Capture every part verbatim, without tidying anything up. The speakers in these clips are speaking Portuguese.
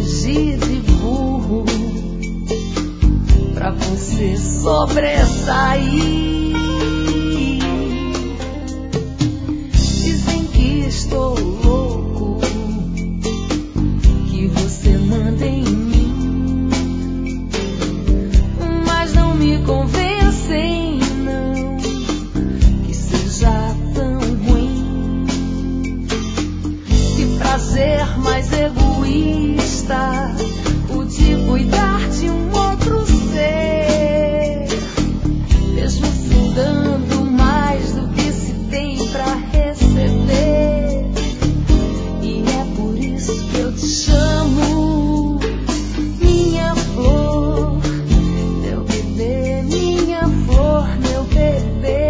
fingir de burro pra você sobressair. Dizem que estou louco, que você manda em mim, mas não me convencem, não, que seja tão ruim. Que prazer mais egoísta o de cuidar de um outro ser, mesmo se dando mais do que se tem pra receber. E é por isso que eu te chamo, minha flor, meu bebê, minha flor, meu bebê.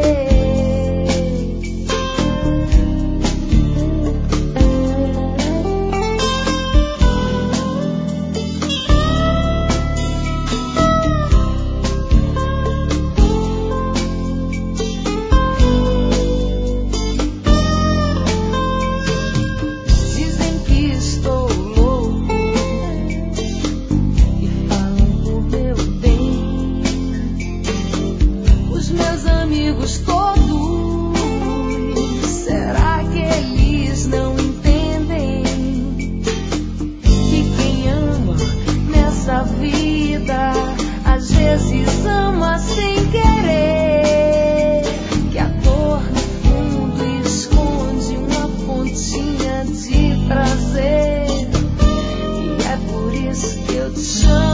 Dizem que estou louco e falam por meu bem. Os meus amigos todos, será que eles não entendem que quem ama nessa vida às vezes ama sem querer? Que a dor no fundo esconde uma pontinha de prazer. E é por isso que eu te chamo.